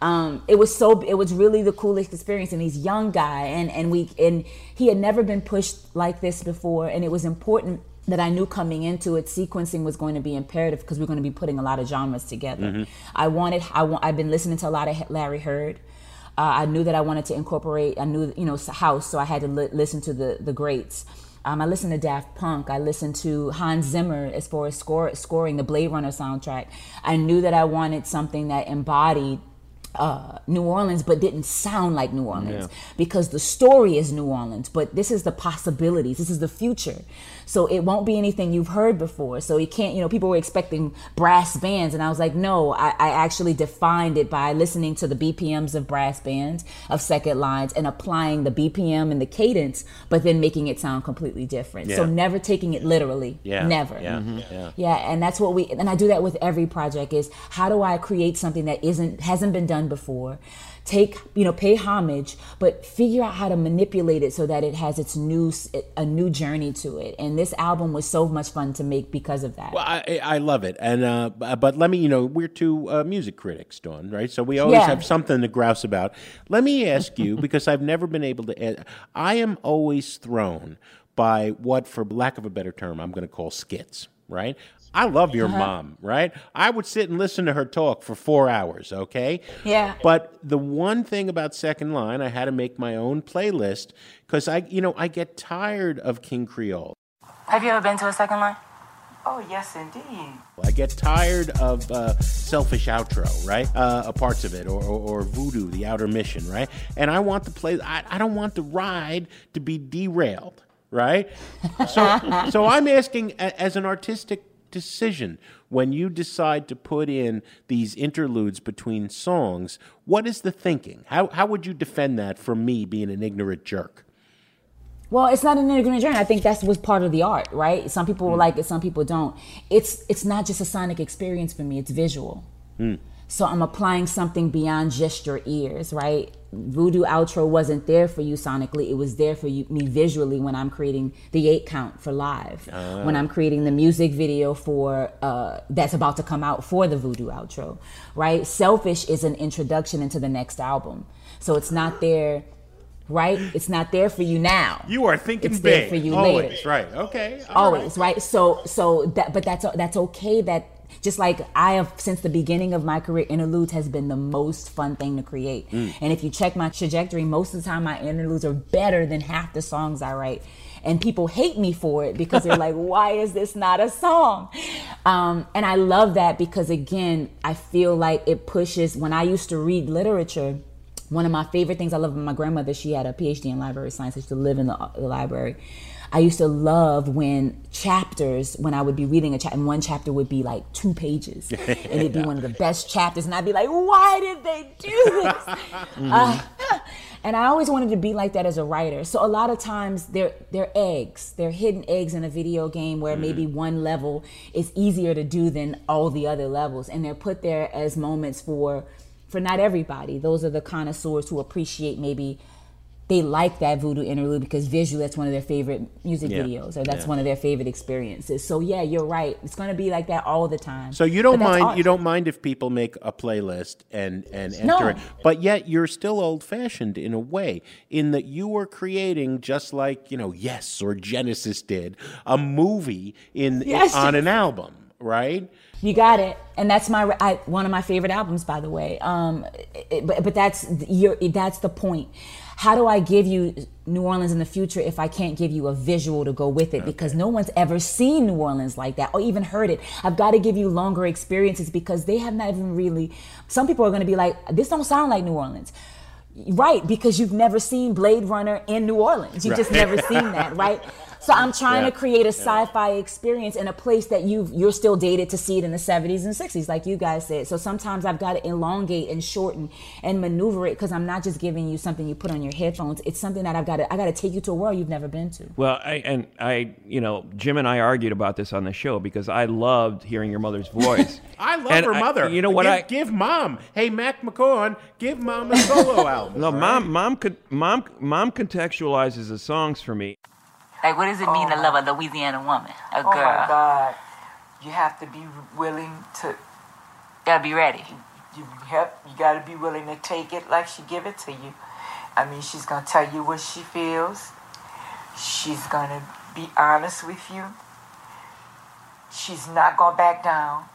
S9: Um, it was so it was really the coolest experience, and he's a young guy, and and we and he had never been pushed like this before, and it was important that I knew coming into it, sequencing was going to be imperative because we're going to be putting a lot of genres together.
S4: Mm-hmm.
S9: I wanted I want I've been listening to a lot of Larry Heard. Uh, I knew that I wanted to incorporate. I knew you know house, so I had to li- listen to the the greats. Um, I listened to Daft Punk. I listened to Hans Zimmer as far as score, scoring the Blade Runner soundtrack. I knew that I wanted something that embodied uh, New Orleans, but didn't sound like New Orleans,
S14: Yeah.
S9: because the story is New Orleans, but this is the possibilities. This is the future. So it won't be anything you've heard before. So it can't, you know, people were expecting brass bands, and I was like, no, I, I actually defined it by listening to the B P Ms of brass bands, of second lines, and applying the B P M and the cadence, but then making it sound completely different. So
S4: Yeah.
S9: never taking it literally.
S4: Yeah.
S9: Never.
S4: Yeah. Mhm. Yeah.
S9: Yeah, and that's what we, and I do that with every project, is how do I create something that isn't, hasn't been done before, take, you know, pay homage, but figure out how to manipulate it so that it has its new, a new journey to it. And this album was so much fun to make because of that.
S4: Well, I, I love it, and uh, but let me, you know, we're two uh, music critics, Dawn, right? So we always
S9: Yeah.
S4: have something to grouse about. Let me ask you, because I've never been able to. I am always thrown by what, for lack of a better term, I'm going to call skits, right? I love your
S9: Uh-huh.
S4: mom, right? I would sit and listen to her talk for four hours, okay?
S9: Yeah.
S4: But the one thing about Second Line, I had to make my own playlist because I, you know, I get tired of King Creole.
S12: Have you ever been to a second line?
S11: Oh, yes, indeed.
S4: I get tired of uh, Selfish Outro, right? Uh, parts of it, or, or, or Voodoo, The Outer Mission, right? And I want the play. I, I don't want the ride to be derailed, right? So, so I'm asking, a- as an artistic decision, when you decide to put in these interludes between songs, what is the thinking? How how would you defend that from me being an ignorant jerk?
S9: Well, it's not an ignorant journey. I think that's was part of the art, right? Some people will like it, some people don't. It's it's not just a sonic experience for me, it's visual.
S4: Mm.
S9: So I'm applying something beyond just your ears, right? Voodoo Outro wasn't there for you sonically. It was there for you, me visually, when I'm creating the eight count for live.
S4: Ah.
S9: When I'm creating the music video for uh, that's about to come out for the Voodoo Outro, right? Selfish is an introduction into the next album. So it's not there, right? It's not there for you now.
S4: You are thinking
S9: it's
S4: big.
S9: there for you
S4: Always,
S9: later.
S4: right? Okay. all
S9: Always, right? So, so that, but that's that's okay. That just like I have since the beginning of my career, interludes has been the most fun thing to create.
S4: Mm.
S9: And if you check my trajectory, most of the time my interludes are better than half the songs I write. And people hate me for it because they're like, why is this not a song? Um, and I love that because, again, I feel like it pushes. When I used to read literature, one of my favorite things I love about my grandmother, she had a P H D in library science. I used to live in the, the library. I used to love when chapters, when I would be reading a chapter, and one chapter would be like two pages. And it'd be one of the best chapters. And I'd be like, why did they do this? Uh, and I always wanted to be like that as a writer. So a lot of times they're, they're eggs. They're hidden eggs in a video game where maybe one level is easier to do than all the other levels. And they're put there as moments for, for not everybody. Those are the connoisseurs who appreciate maybe they like that Voodoo interlude because visually that's one of their favorite music
S4: Yeah.
S9: videos, or that's
S4: Yeah.
S9: one of their favorite experiences. So yeah, you're right. It's going to be like that all the time.
S4: So you don't
S9: But that's
S4: mind
S9: art.
S4: you don't mind if people make a playlist and and enter
S9: No.
S4: it, but yet you're still old fashioned in a way, in that you are creating, just like, you know, Yes or Genesis did, a movie in
S9: Yes.
S4: on an album, right?
S9: You got it, and that's my I, one of my favorite albums, by the way. Um, it, but but that's your that's the point. How do I give you New Orleans in the future if I can't give you a visual to go with it? Because no one's ever seen New Orleans like that or even heard it. I've got to give you longer experiences because they have not even really. Some people are going to be like, "This don't sound like New Orleans." Right, because you've never seen Blade Runner in New Orleans. You've just
S4: Right.
S9: never seen that, right? So I'm trying
S4: Yeah.
S9: to create a sci-fi experience in a place that you've, you're still dated to see it in the seventies and sixties, like you guys said. So sometimes I've got to elongate and shorten and maneuver it because I'm not just giving you something you put on your headphones. It's something that I've got to, I got to take you to a world you've never been to.
S5: Well, I, and I, you know, Jim and I argued about this on the show because I loved hearing your mother's voice.
S4: I love
S5: And
S4: her
S5: I-
S4: mother.
S5: you know what
S4: Give,
S5: I-
S4: give mom, hey Mac McCaughan, give mom a solo album.
S5: No,
S4: all
S5: mom,
S4: right?
S5: mom, could, mom, mom contextualizes the songs for me.
S12: Like, what does it mean to love a Louisiana woman, a girl?
S11: Oh my God. You have to be willing to
S12: Gotta be ready.
S14: you have you got to be willing to take it like she give it to you. I mean, she's gonna tell you what she feels. She's gonna be honest with you. She's not gonna back down.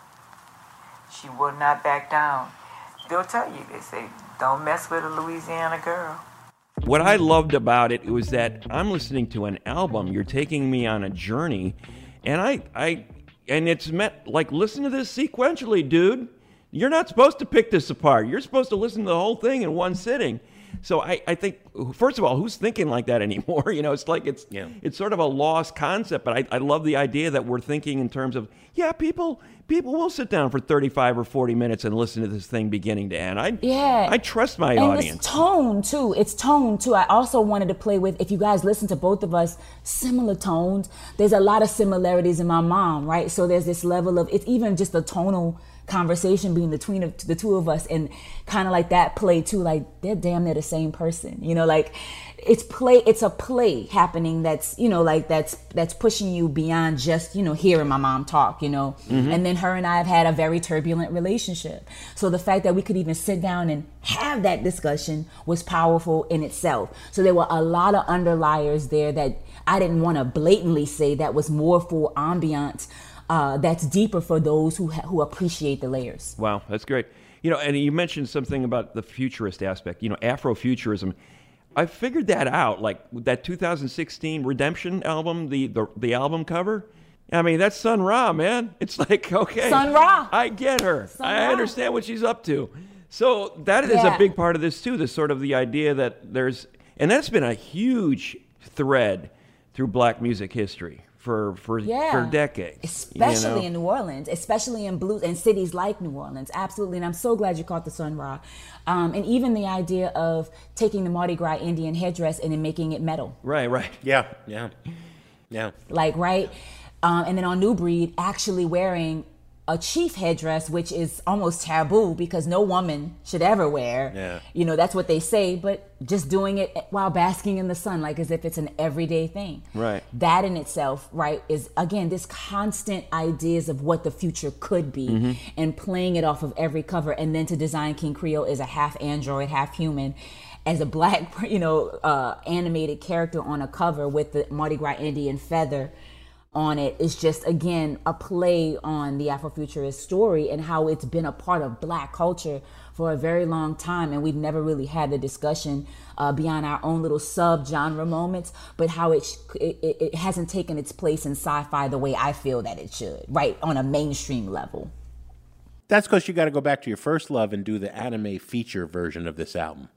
S14: She will not back down. They'll tell you, they say, don't mess with a Louisiana girl.
S5: What I loved about it was that I'm listening to an album. You're taking me on a journey, and I, I, and it's meant like listen to this sequentially, dude. You're not supposed to pick this apart. You're supposed to listen to the whole thing in one sitting. So I, I think, first of all, who's thinking like that anymore? You know, it's like it's yeah. it's sort of a lost concept. But I, I love the idea that we're thinking in terms of, yeah, people people will sit down for thirty-five or forty minutes and listen to this thing beginning to end. I
S9: yeah.
S5: I trust my
S9: and
S5: audience.
S9: It's tone too. It's tone too. I also wanted to play with, if you guys listen to both of us, similar tones. There's a lot of similarities in my mom, right? So there's this level of, it's even just a tonal conversation between between the two of us, and kind of like that play too, like they're damn near the same person, you know, like it's play it's a play happening that's, you know, like that's that's pushing you beyond just, you know, hearing my mom talk, you know. Mm-hmm. And then her and I have had a very turbulent relationship, so the fact that we could even sit down and have that discussion was powerful in itself. So there were a lot of underliers there that I didn't want to blatantly say, that was more for ambiance. Uh, that's deeper for those who ha- who appreciate the layers.
S5: Wow, that's great. You know, and you mentioned something about the futurist aspect, you know, Afrofuturism. I figured that out, like that two thousand sixteen Redemption album, the, the, the album cover. I mean, that's Sun Ra, man. It's like, okay.
S9: Sun Ra.
S5: I get her.
S9: Sun
S5: I
S9: Ra.
S5: understand what she's up to. So that is
S9: Yeah.
S5: a big part of this, too, this sort of the idea that there's, and that's been a huge thread through black music history. For for,
S9: Yeah.
S5: for decades,
S9: especially
S5: you know?
S9: in New Orleans, especially in blues and cities like New Orleans, absolutely. And I'm so glad you caught the Sun Ra, um, and even the idea of taking the Mardi Gras Indian headdress and then making it metal,
S5: right, right,
S4: yeah, yeah, yeah,
S9: like right, um, and then on New Breed actually wearing a chief headdress, which is almost taboo because no woman should ever wear.
S4: Yeah.
S9: You know, that's what they say, but just doing it while basking in the sun, like as if it's an everyday thing.
S5: Right.
S9: That in itself, right, is again this constant ideas of what the future could be,
S5: Mm-hmm.
S9: and playing it off of every cover. And then to design King Creole as a half android, half human, as a black, you know, uh, animated character on a cover with the Mardi Gras Indian feather on it, is just again a play on the Afrofuturist story and how it's been a part of black culture for a very long time, and we've never really had the discussion uh, beyond our own little sub-genre moments, but how it, sh- it it hasn't taken its place in sci-fi the way I feel that it should, right, on a mainstream level.
S4: That's because you got to go back to your first love and do the anime feature version of this album.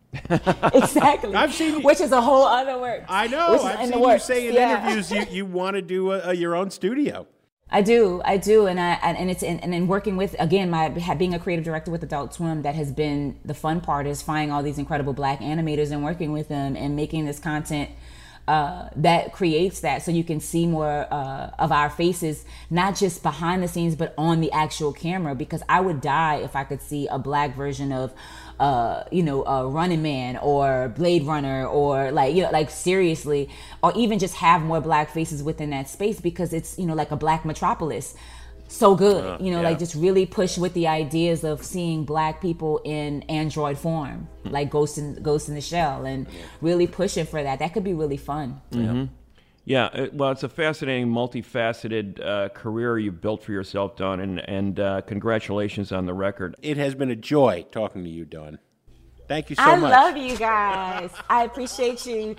S9: Exactly.
S4: I've seen you,
S9: which is a whole other work.
S4: I know.
S9: Which is
S4: I've
S9: in
S4: seen
S9: the
S4: you
S9: works.
S4: say in
S9: Yeah.
S4: interviews you, you want to do a, a, your own studio.
S9: I do, I do, and I and, and it's and, and in working with, again, my being a creative director with Adult Swim, that has been the fun part, is finding all these incredible black animators and working with them and making this content uh, that creates that, so you can see more uh, of our faces, not just behind the scenes, but on the actual camera. Because I would die if I could see a black version of, uh, you know, uh, Running Man or Blade Runner, or like, you know, like seriously, or even just have more black faces within that space, because it's, you know, like a black Metropolis. So good,
S4: Uh,
S9: you know,
S4: yeah.
S9: like just really push with the ideas of seeing black people in android form, like Ghost in Ghost in the Shell, and really pushing for that. That could be really fun.
S5: Mm-hmm. Yeah, uh, well, it's a fascinating, multifaceted uh, career you've built for yourself, Dawn, and, and uh, congratulations on the record.
S4: It has been a joy talking to you, Dawn. Thank you so
S9: I
S4: much.
S9: love you guys. I appreciate you.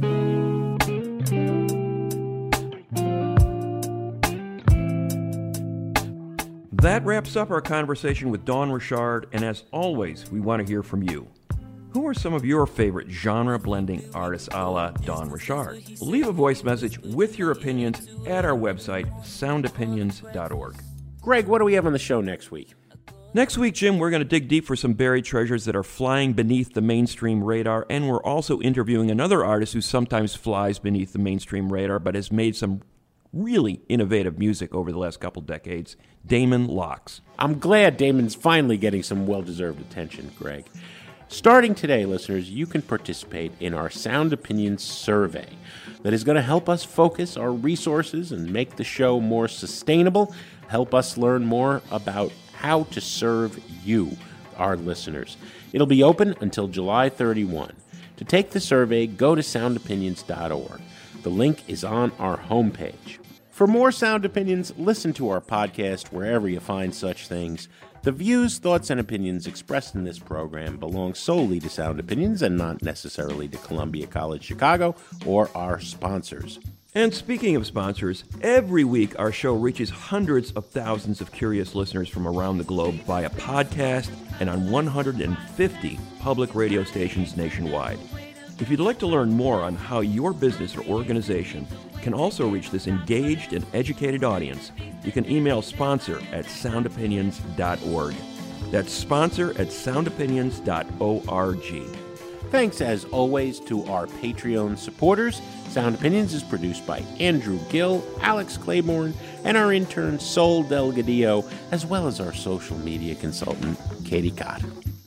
S5: That wraps up our conversation with Dawn Richard, and as always, we want to hear from you. Who are some of your favorite genre-blending artists a la Dawn Richard? Leave a voice message with your opinions at our website, sound opinions dot org.
S4: Greg, what do we have on the show next week?
S5: Next week, Jim, we're going to dig deep for some buried treasures that are flying beneath the mainstream radar, and we're also interviewing another artist who sometimes flies beneath the mainstream radar but has made some really innovative music over the last couple decades, Damon Locks.
S4: I'm glad Damon's finally getting some well-deserved attention, Greg. Starting today, listeners, you can participate in our Sound Opinions survey that is going to help us focus our resources and make the show more sustainable, help us learn more about how to serve you, our listeners. It'll be open until July thirty-first. To take the survey, go to sound opinions dot org. The link is on our homepage. For more Sound Opinions, listen to our podcast wherever you find such things. The views, thoughts, and opinions expressed in this program belong solely to Sound Opinions and not necessarily to Columbia College Chicago or our sponsors.
S5: And speaking of sponsors, every week our show reaches hundreds of thousands of curious listeners from around the globe via podcast and on one hundred fifty public radio stations nationwide. If you'd like to learn more on how your business or organization can also reach this engaged and educated audience, you can email sponsor at sound opinions dot org. That's sponsor at sound opinions dot org.
S4: Thanks, as always, to our Patreon supporters. Sound Opinions is produced by Andrew Gill, Alex Claiborne, and our intern Sol Delgadillo, as well as our social media consultant, Katie Cotter.